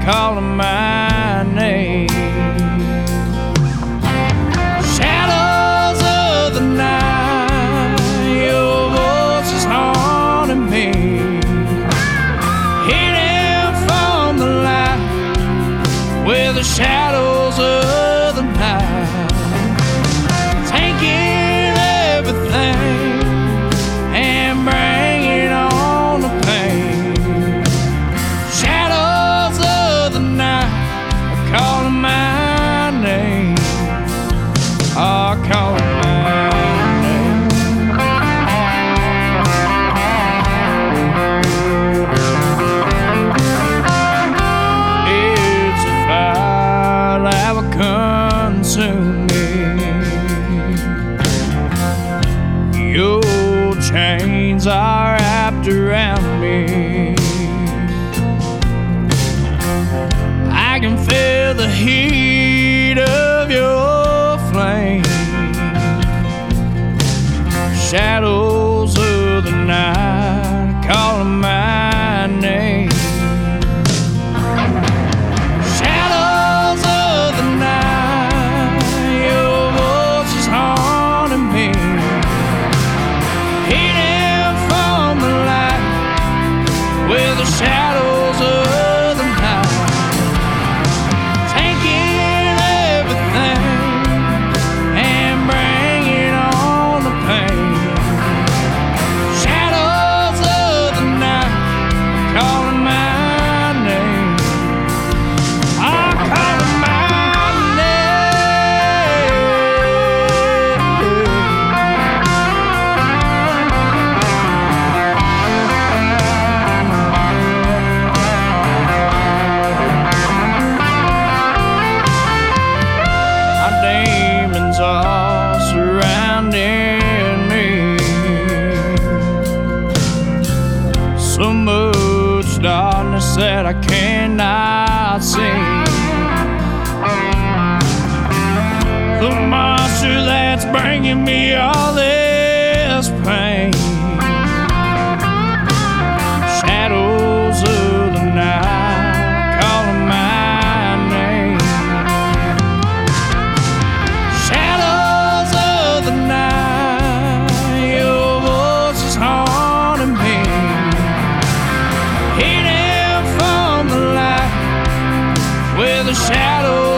calling my name. Shadows of the night, your voice is haunting me. Hidden from the light, where the shadows of the night, taking everything and bringing on the pain. Shadows of the night are calling my name, are calling my name. It's a fire that will consume me. Your chains are wrapped around me. I can feel the heat of your flame. Shadows of the night calling my name. Shadows of the night, your voice is haunting me. Hidden from the light, where the shadows of the night, taking everything and bringing on the pain. Shadows of the night calling my name, are calling my name. My demons are surrounding me. So much darkness that I cannot see. The monster that's bringing me all this pain. Shadows of the night calling my name. Shadows of the night, your voice is haunting me. Hidden from the light, where the shadows